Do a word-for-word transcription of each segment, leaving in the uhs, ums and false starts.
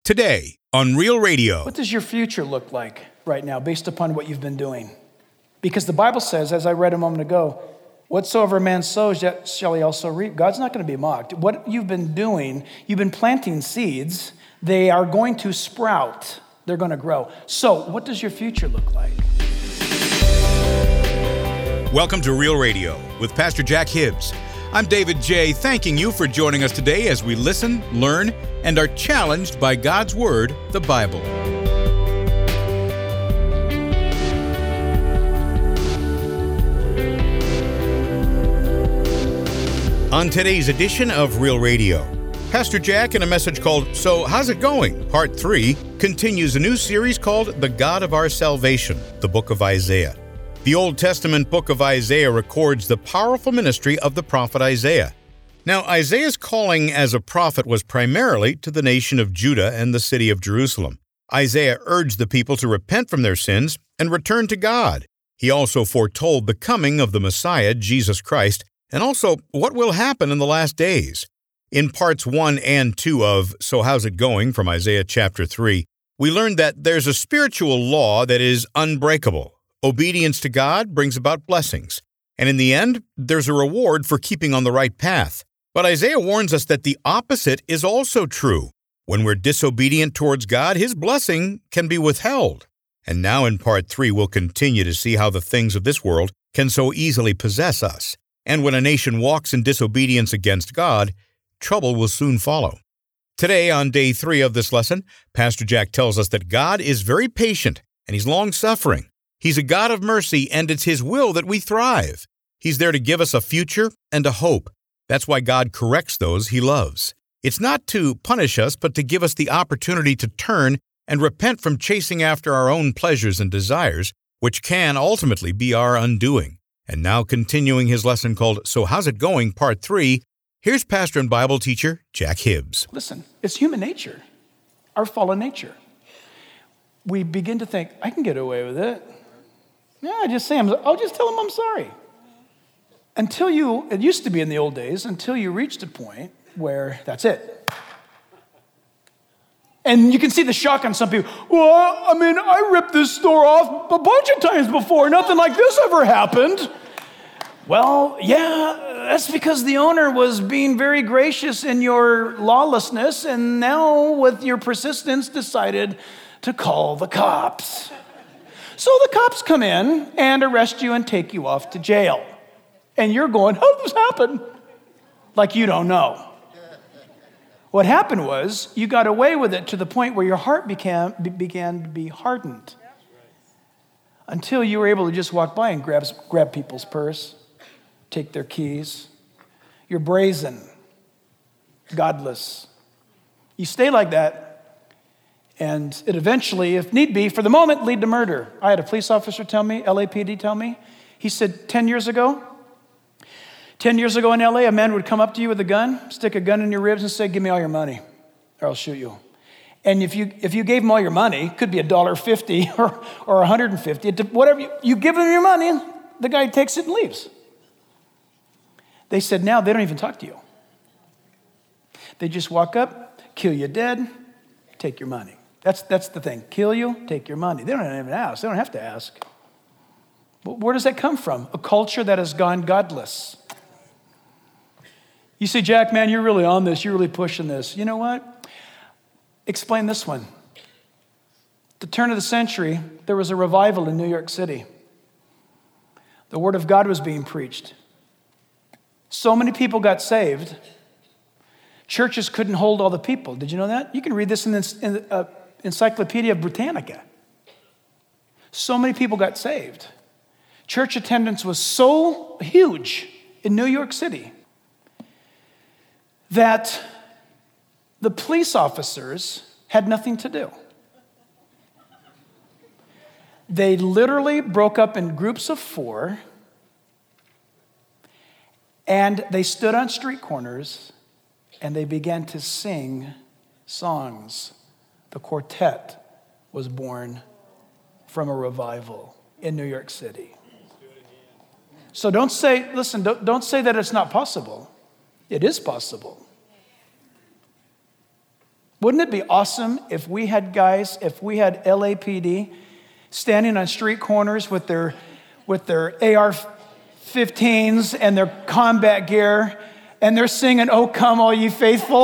Today on Real Radio. What does your future look like right now based upon what you've been doing? Because the Bible says, as I read a moment ago, whatsoever a man sows, that shall he also reap. God's not going to be mocked. What you've been doing, you've been planting seeds. They are going to sprout. They're going to grow. So what does your future look like? Welcome to Real Radio with Pastor Jack Hibbs. I'm David J., thanking you for joining us today as we listen, learn, and are challenged by God's Word, the Bible. On today's edition of Real Radio, Pastor Jack, in a message called So How's It Going? Part three, continues a new series called The God of Our Salvation, the book of Isaiah. The Old Testament book of Isaiah records the powerful ministry of the prophet Isaiah. Now, Isaiah's calling as a prophet was primarily to the nation of Judah and the city of Jerusalem. Isaiah urged the people to repent from their sins and return to God. He also foretold the coming of the Messiah, Jesus Christ, and also what will happen in the last days. In parts one and two of So How's It Going from Isaiah chapter three, we learned that there's a spiritual law that is unbreakable. Obedience to God brings about blessings, and in the end, there's a reward for keeping on the right path. But Isaiah warns us that the opposite is also true. When we're disobedient towards God, His blessing can be withheld. And now in part three, we'll continue to see how the things of this world can so easily possess us. And when a nation walks in disobedience against God, trouble will soon follow. Today, on day three of this lesson, Pastor Jack tells us that God is very patient and He's long-suffering. He's a God of mercy, and it's His will that we thrive. He's there to give us a future and a hope. That's why God corrects those He loves. It's not to punish us, but to give us the opportunity to turn and repent from chasing after our own pleasures and desires, which can ultimately be our undoing. And now, continuing his lesson called So How's It Going? Part three, here's pastor and Bible teacher Jack Hibbs. Listen, it's human nature, our fallen nature. We begin to think, I can get away with it. Yeah, just say, I'm, I'll just tell him I'm sorry. Until you, it used to be in the old days, until you reached a point where that's it. And you can see the shock on some people. Well, I mean, I ripped this store off a bunch of times before. Nothing like this ever happened. Well, yeah, that's because the owner was being very gracious in your lawlessness, and now with your persistence decided to call the cops. So the cops come in and arrest you and take you off to jail. And you're going, how did this happen? Like you don't know. What happened was you got away with it to the point where your heart became, began to be hardened. Until you were able to just walk by and grab, grab people's purse, take their keys. You're brazen, godless. You stay like that. And it eventually, if need be, for the moment, lead to murder. I had a police officer tell me, L A P D tell me, he said ten years ago, ten years ago in L A, a man would come up to you with a gun, stick a gun in your ribs and say, give me all your money, or I'll shoot you. And if you if you gave him all your money, it could be one dollar fifty or, or one hundred fifty, whatever, you, you give him your money, the guy takes it and leaves. They said now they don't even talk to you. They just walk up, kill you dead, take your money. That's that's the thing. Kill you, take your money. They don't even ask. They don't have to ask. But where does that come from? A culture that has gone godless. You say, Jack, man, you're really on this. You're really pushing this. You know what? Explain this one. At the turn of the century, there was a revival in New York City. The Word of God was being preached. So many people got saved. Churches couldn't hold all the people. Did you know that? You can read this in the in, uh, Encyclopedia Britannica. So many people got saved. Church attendance was so huge in New York City that the police officers had nothing to do. They literally broke up in groups of four, and they stood on street corners and they began to sing songs. The quartet was born from a revival in New York City. So don't say, listen, don't, don't say that it's not possible. It is possible. Wouldn't it be awesome if we had guys, if we had L A P D standing on street corners with their with their A R fifteens and their combat gear, and they're singing, "Oh, come all ye faithful."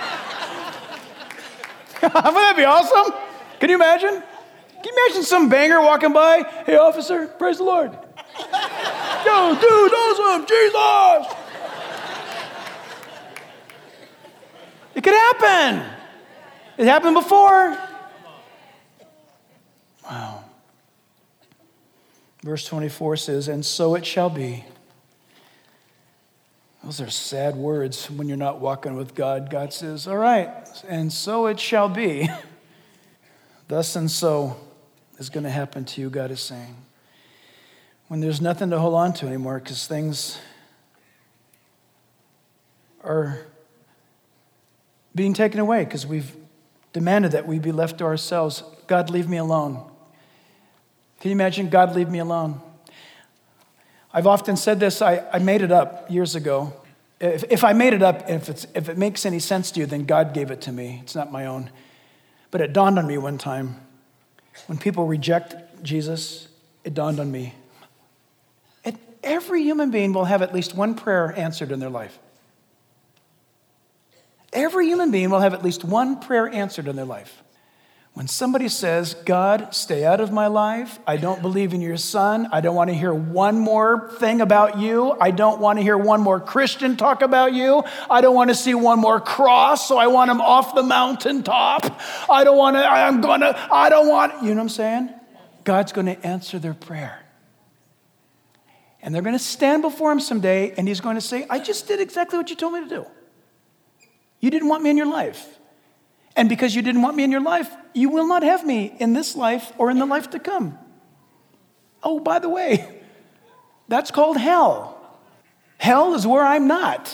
Wouldn't that be awesome? Can you imagine? Can you imagine some banger walking by? "Hey, officer, praise the Lord." "Yo, dude, awesome, Jesus." It could happen. It happened before. Wow. Verse twenty-four says, "And so it shall be." Those are sad words when you're not walking with God. God says, all right, and so it shall be. Thus and so is going to happen to you, God is saying. When there's nothing to hold on to anymore because things are being taken away because we've demanded that we be left to ourselves. God, leave me alone. Can you imagine? God, leave me alone. I've often said this. I, I made it up years ago. If, if I made it up, if, it's, if it makes any sense to you, then God gave it to me. It's not my own. But it dawned on me one time. When people reject Jesus, it dawned on me. And every human being will have at least one prayer answered in their life. Every human being will have at least one prayer answered in their life. When somebody says, "God, stay out of my life. I don't believe in your son. I don't want to hear one more thing about you. I don't want to hear one more Christian talk about you. I don't want to see one more cross, so I want him off the mountaintop. I don't want to, I'm going to, I don't want," you know what I'm saying? God's going to answer their prayer. And they're going to stand before him someday, and he's going to say, "I just did exactly what you told me to do. You didn't want me in your life. And because you didn't want me in your life, you will not have me in this life or in the life to come." Oh, by the way, that's called hell. Hell is where I'm not.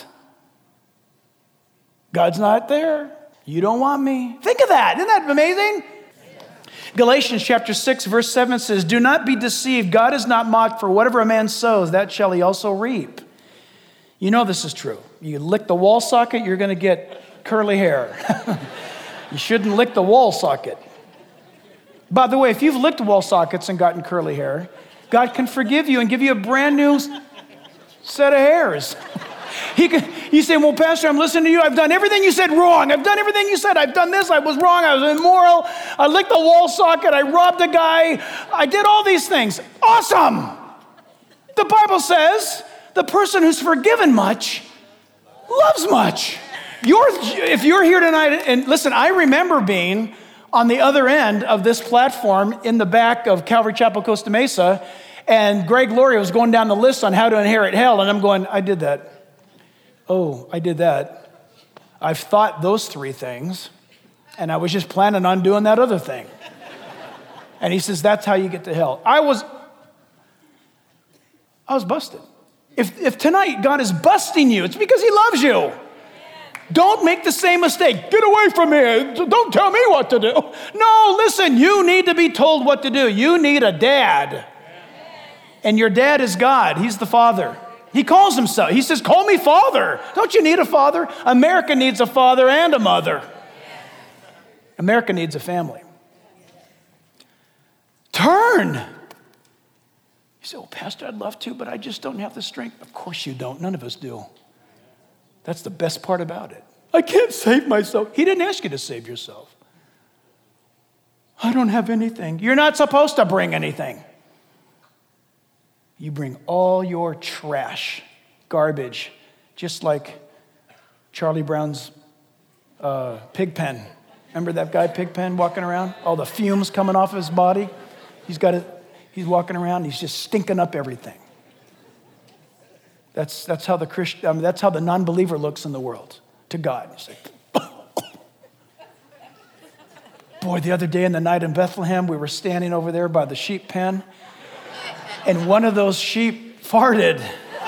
God's not there. You don't want me. Think of that. Isn't that amazing? Galatians chapter six, verse seven says, "Do not be deceived. God is not mocked, for whatever a man sows, that shall he also reap." You know this is true. You lick the wall socket, you're going to get curly hair. You shouldn't lick the wall socket. By the way, if you've licked wall sockets and gotten curly hair, God can forgive you and give you a brand new set of hairs. He can, you say, "Well, Pastor, I'm listening to you. I've done everything you said wrong. I've done everything you said. I've done this. I was wrong. I was immoral. I licked the wall socket. I robbed a guy. I did all these things." Awesome. The Bible says the person who's forgiven much loves much. You're, if you're here tonight, and listen, I remember being on the other end of this platform in the back of Calvary Chapel, Costa Mesa, and Greg Laurie was going down the list on how to inherit hell, and I'm going, "I did that. Oh, I did that. I've thought those three things, and I was just planning on doing that other thing." And he says, "That's how you get to hell." I was, I was busted. If, if tonight God is busting you, it's because he loves you. Don't make the same mistake. "Get away from me. Don't tell me what to do." No, listen, you need to be told what to do. You need a dad. And your dad is God. He's the Father. He calls himself. He says, "Call me Father." Don't you need a father? America needs a father and a mother. America needs a family. Turn. You say, "Well, Pastor, I'd love to, but I just don't have the strength." Of course you don't. None of us do. That's the best part about it. "I can't save myself." He didn't ask you to save yourself. "I don't have anything." You're not supposed to bring anything. You bring all your trash, garbage, just like Charlie Brown's uh, pig pen. Remember that guy, Pigpen, walking around? All the fumes coming off of his body. He's got it. He's walking around. He's just stinking up everything. That's, that's how the Christian, I mean, that's how the non-believer looks in the world to God. He's like, boy, the other day in the night in Bethlehem, we were standing over there by the sheep pen, and one of those sheep farted.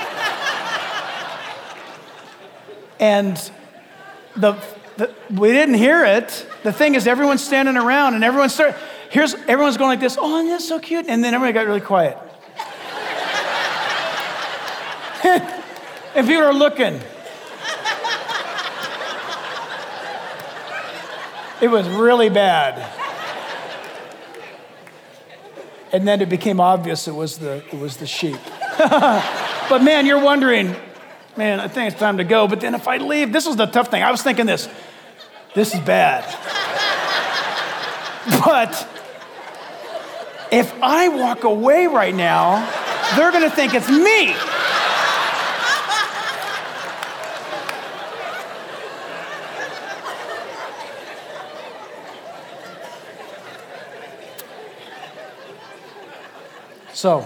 And the, the we didn't hear it. The thing is, everyone's standing around, and everyone started, here's, everyone's going like this, "Oh, that's so cute." And then everyone got really quiet. And people are looking. It was really bad. And then it became obvious it was the, it was the sheep. But man, you're wondering, man, I think it's time to go. But then if I leave, this was the tough thing. I was thinking this, this is bad. But if I walk away right now, they're going to think it's me. So,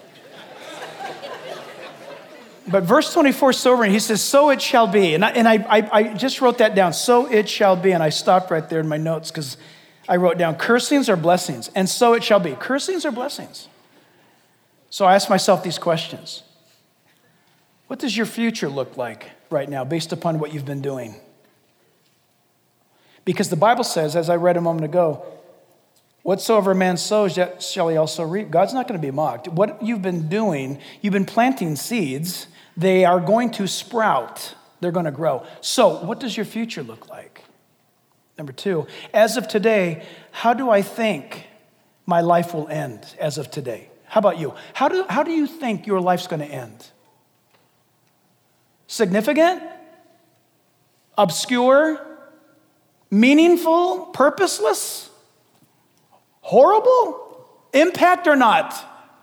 but verse twenty-four is sobering. He says, so it shall be. And I, and I, I, I just wrote that down. So it shall be. And I stopped right there in my notes because I wrote down cursings or blessings. And so it shall be. Cursings or blessings. So I asked myself these questions. What does your future look like right now based upon what you've been doing? Because the Bible says, as I read a moment ago, whatsoever a man sows, that shall he also reap. God's not going to be mocked. What you've been doing, you've been planting seeds. They are going to sprout. They're going to grow. So what does your future look like? Number two, as of today, how do I think my life will end as of today? How about you? How do, how do you think your life's going to end? Significant? Obscure? Meaningful? Purposeless? Horrible? Impact or not?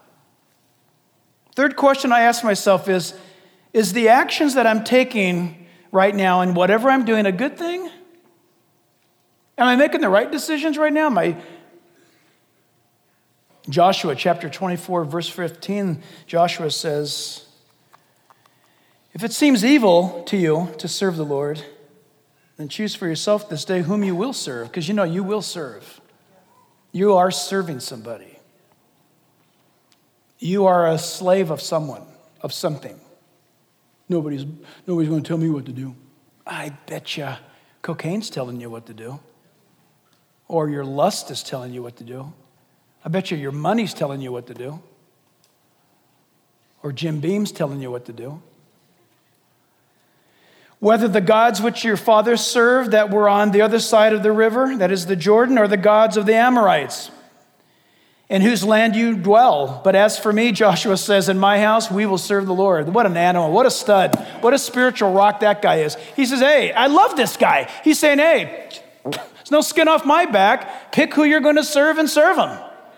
Third question I ask myself is, is the actions that I'm taking right now and whatever I'm doing a good thing? Am I making the right decisions right now? Am I... Joshua chapter twenty-four, verse fifteen, Joshua says, if it seems evil to you to serve the Lord, then choose for yourself this day whom you will serve, because you know you will serve. You are serving somebody. You are a slave of someone, of something. Nobody's, nobody's going to tell me what to do. I bet you cocaine's telling you what to do. Or your lust is telling you what to do. I bet you your money's telling you what to do. Or Jim Beam's telling you what to do. Whether the gods which your fathers served that were on the other side of the river, that is the Jordan, or the gods of the Amorites, in whose land you dwell. But as for me, Joshua says, in my house we will serve the Lord. What an animal, what a stud, what a spiritual rock that guy is. He says, hey, I love this guy. He's saying, hey, there's no skin off my back. Pick who you're going to serve and serve them.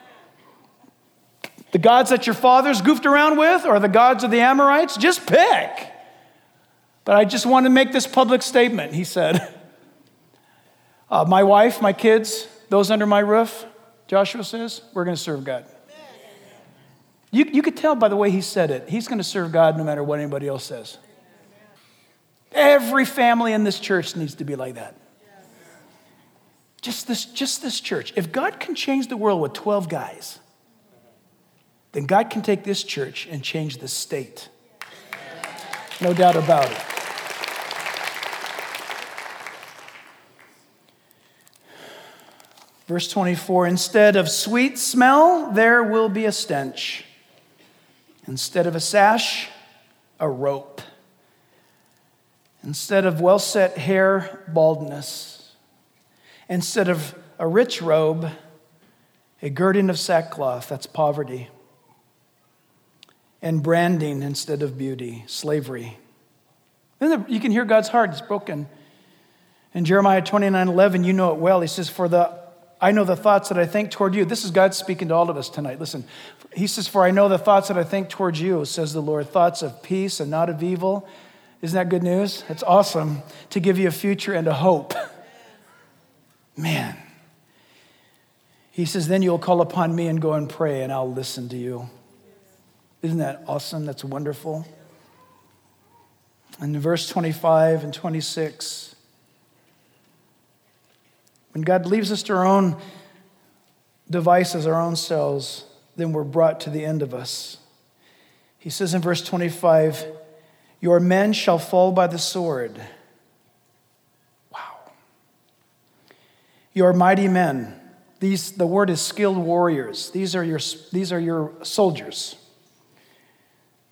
The gods that your fathers goofed around with, or the gods of the Amorites, just pick. But I just want to make this public statement, he said. Uh, my wife, my kids, those under my roof, Joshua says, we're going to serve God. You, you could tell by the way he said it. He's going to serve God no matter what anybody else says. Every family in this church needs to be like that. Just this, just this church. If God can change the world with twelve guys, then God can take this church and change the state. No doubt about it. Verse twenty-four, instead of sweet smell, there will be a stench. Instead of a sash, a rope. Instead of well-set hair, baldness. Instead of a rich robe, a girding of sackcloth, that's poverty. And branding instead of beauty, slavery. Then you can hear God's heart, it's broken. In Jeremiah twenty-nine eleven, you know it well. He says, for the I know the thoughts that I think toward you. This is God speaking to all of us tonight. Listen, he says, for I know the thoughts that I think towards you, says the Lord, thoughts of peace and not of evil. Isn't that good news? It's awesome to give you a future and a hope. Man. He says, then you'll call upon me and go and pray, and I'll listen to you. Isn't that awesome? That's wonderful. And in verse twenty-five and twenty-six, when God leaves us to our own devices, our own selves, then we're brought to the end of us. He says in verse twenty-five, your men shall fall by the sword. Wow. Your mighty men, these, the word is skilled warriors. These are your, these are your soldiers.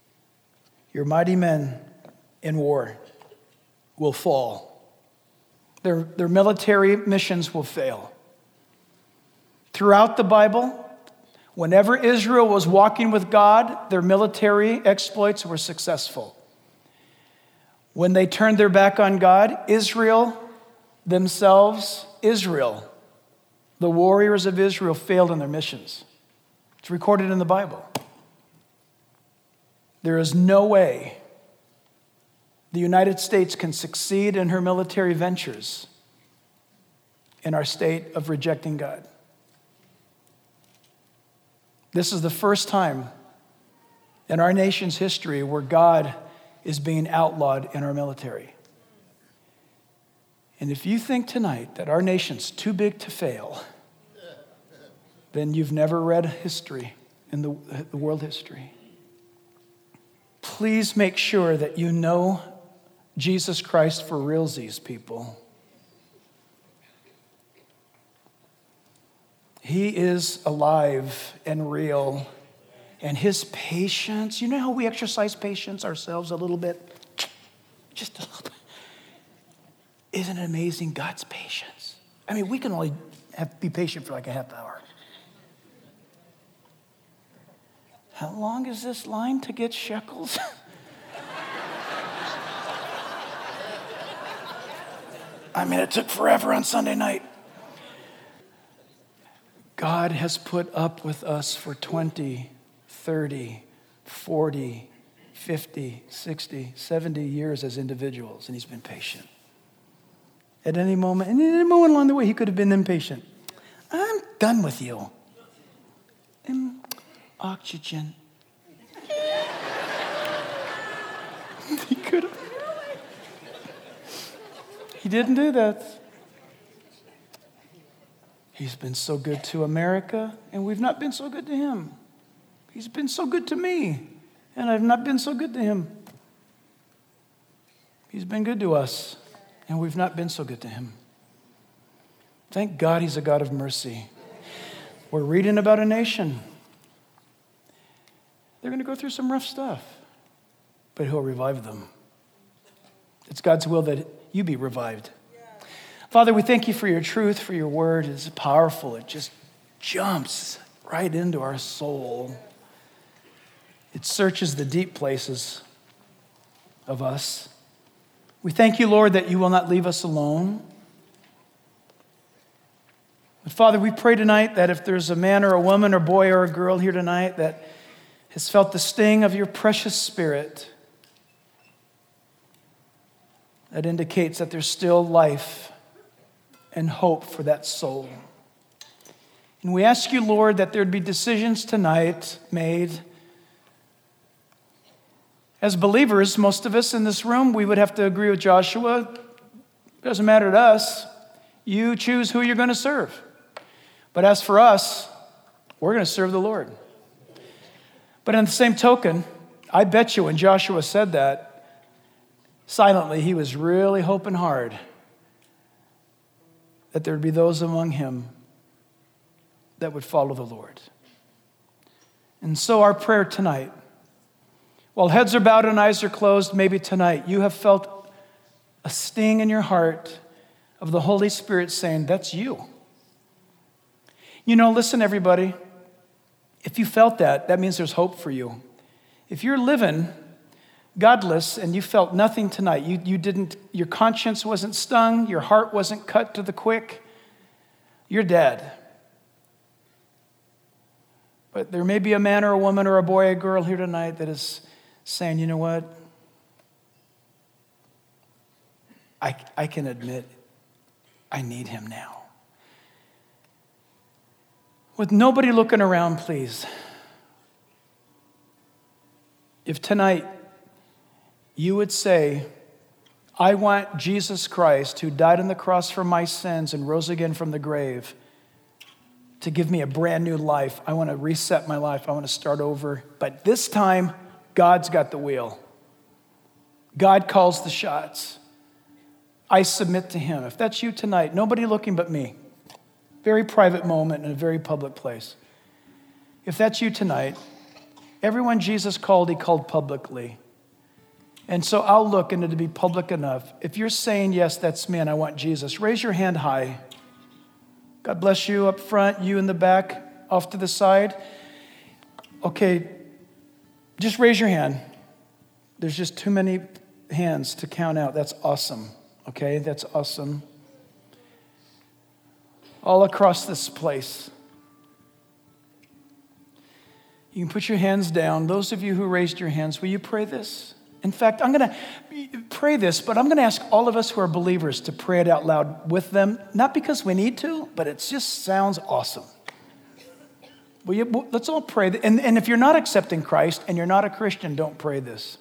Your mighty men in war will fall. Their, their military missions will fail. Throughout the Bible, whenever Israel was walking with God, their military exploits were successful. When they turned their back on God, Israel themselves, Israel, the warriors of Israel failed in their missions. It's recorded in the Bible. There is no way the United States can succeed in her military ventures in our state of rejecting God. This is the first time in our nation's history where God is being outlawed in our military. And if you think tonight that our nation's too big to fail, then you've never read history in the, the world history. Please make sure that you know Jesus Christ for realsies, people. He is alive and real. And his patience, you know how we exercise patience ourselves a little bit? Just a little bit. Isn't it amazing, God's patience? I mean, we can only have, be patient for like a half hour. How long is this line to get shekels? I mean, it took forever on Sunday night. God has put up with us for twenty, thirty, forty, fifty, sixty, seventy years as individuals, and he's been patient. At any moment, and at any moment along the way, he could have been impatient. I'm done with you. And oxygen. He could have. He didn't do that. He's been so good to America, and we've not been so good to him. He's been so good to me, and I've not been so good to him. He's been good to us, and we've not been so good to him. Thank God he's a God of mercy. We're reading about a nation. They're going to go through some rough stuff, but he'll revive them. It's God's will that you be revived. Father, we thank you for your truth, for your word. It's powerful. It just jumps right into our soul. It searches the deep places of us. We thank you, Lord, that you will not leave us alone. But Father, we pray tonight that if there's a man or a woman or boy or a girl here tonight that has felt the sting of your precious Spirit, that indicates that there's still life and hope for that soul. And we ask you, Lord, that there'd be decisions tonight made. As believers, most of us in this room, we would have to agree with Joshua. It doesn't matter to us. You choose who you're going to serve. But as for us, we're going to serve the Lord. But in the same token, I bet you when Joshua said that, silently, he was really hoping hard that there would be those among him that would follow the Lord. And so our prayer tonight, while heads are bowed and eyes are closed, maybe tonight you have felt a sting in your heart of the Holy Spirit saying, that's you. You know, listen, everybody. If you felt that, that means there's hope for you. If you're living godless and you felt nothing tonight, you, you didn't, your conscience wasn't stung, your heart wasn't cut to the quick, you're dead. But there may be a man or a woman or a boy or a girl here tonight that is saying, you know what? I, I can admit I need him now. With nobody looking around, please. If tonight you would say, I want Jesus Christ, who died on the cross for my sins and rose again from the grave, to give me a brand new life. I want to reset my life. I want to start over. But this time, God's got the wheel. God calls the shots. I submit to him. If that's you tonight, nobody looking but me. Very private moment in a very public place. If that's you tonight, everyone Jesus called, he called publicly. And so I'll look, and it'll be public enough. If you're saying, yes, that's me and I want Jesus, raise your hand high. God bless you up front, you in the back, off to the side. Okay, just raise your hand. There's just too many hands to count out. That's awesome. Okay, that's awesome. All across this place. You can put your hands down. Those of you who raised your hands, will you pray this? In fact, I'm going to pray this, but I'm going to ask all of us who are believers to pray it out loud with them, not because we need to, but it just sounds awesome. Will you, let's all pray. And, and if you're not accepting Christ and you're not a Christian, don't pray this.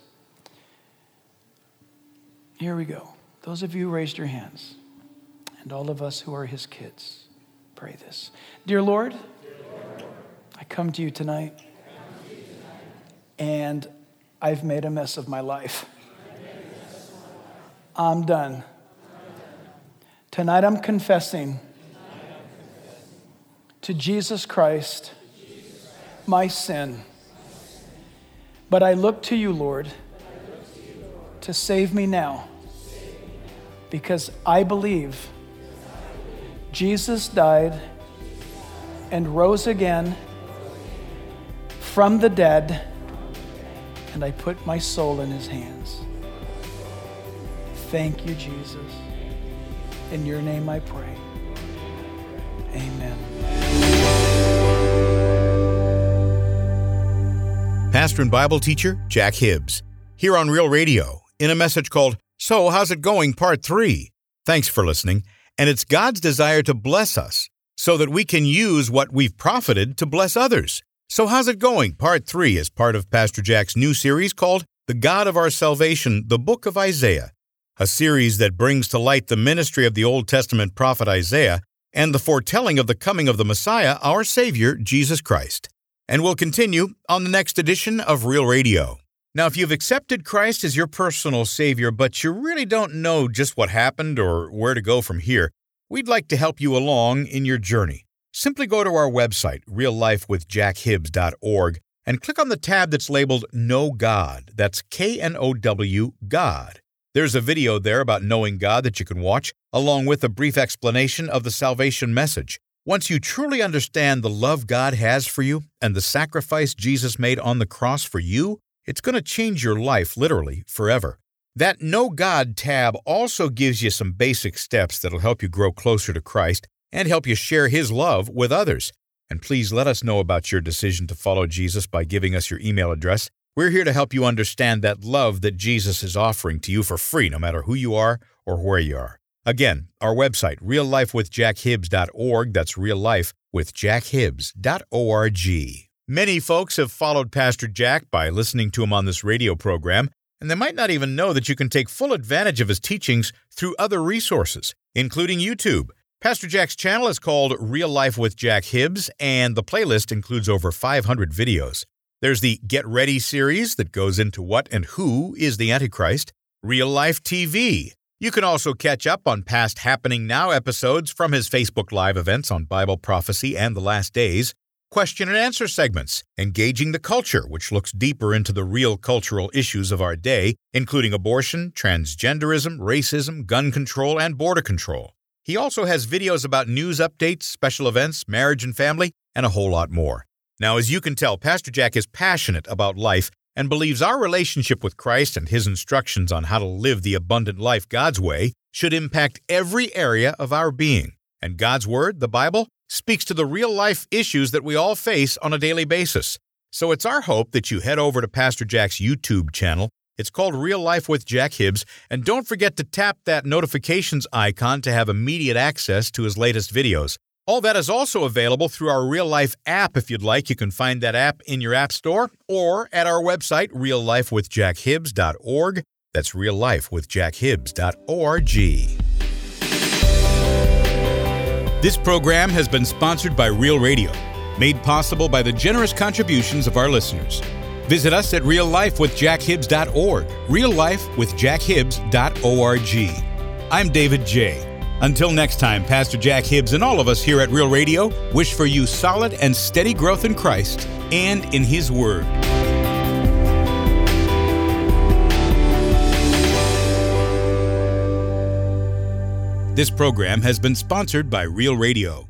Here we go. Those of you who raised your hands, and all of us who are his kids, pray this. Dear Lord, Dear Lord I come to you tonight, to you tonight and I've made a mess of my life. I'm done. Tonight I'm confessing to Jesus Christ my sin. But I look to you, Lord, to save me now, because I believe Jesus died and rose again from the dead, and I put my soul in his hands. Thank you, Jesus. In your name I pray. Amen. Pastor and Bible teacher Jack Hibbs, here on Real Radio, in a message called So How's It Going? Part three. Thanks for listening, and it's God's desire to bless us so that we can use what we've profited to bless others. So How's It Going? Part three is part of Pastor Jack's new series called The God of Our Salvation, the Book of Isaiah, a series that brings to light the ministry of the Old Testament prophet Isaiah and the foretelling of the coming of the Messiah, our Savior, Jesus Christ. And we'll continue on the next edition of Real Radio. Now, if you've accepted Christ as your personal Savior, but you really don't know just what happened or where to go from here, we'd like to help you along in your journey. Simply go to our website, real life with jack hibbs dot org, and click on the tab that's labeled Know God. That's K N O W, God. There's a video there about knowing God that you can watch, along with a brief explanation of the salvation message. Once you truly understand the love God has for you and the sacrifice Jesus made on the cross for you, it's going to change your life literally forever. That Know God tab also gives you some basic steps that'll help you grow closer to Christ and help you share his love with others. And please let us know about your decision to follow Jesus by giving us your email address. We're here to help you understand that love that Jesus is offering to you for free, no matter who you are or where you are. Again, our website, real life with jack hibbs dot org. That's real life with jack hibbs dot org. Many folks have followed Pastor Jack by listening to him on this radio program, and they might not even know that you can take full advantage of his teachings through other resources, including YouTube. Pastor Jack's channel is called Real Life with Jack Hibbs, and the playlist includes over five hundred videos. There's the Get Ready series that goes into what and who is the Antichrist, Real Life T V. You can also catch up on past Happening Now episodes from his Facebook Live events on Bible prophecy and the last days, question and answer segments, Engaging the Culture, which looks deeper into the real cultural issues of our day, including abortion, transgenderism, racism, gun control, and border control. He also has videos about news updates, special events, marriage and family, and a whole lot more. Now, as you can tell, Pastor Jack is passionate about life and believes our relationship with Christ and his instructions on how to live the abundant life God's way should impact every area of our being. And God's Word, the Bible, speaks to the real-life issues that we all face on a daily basis. So it's our hope that you head over to Pastor Jack's YouTube channel. It's called Real Life with Jack Hibbs, and don't forget to tap that notifications icon to have immediate access to his latest videos. All that is also available through our Real Life app if you'd like. You can find that app in your app store or at our website, real life with jack hibbs dot org. That's real life with jack hibbs dot org. This program has been sponsored by Real Radio, made possible by the generous contributions of our listeners. Visit us at real life with jack hibbs dot org, real life with jack hibbs dot org. I'm David J. Until next time, Pastor Jack Hibbs and all of us here at Real Radio wish for you solid and steady growth in Christ and in His Word. This program has been sponsored by Real Radio.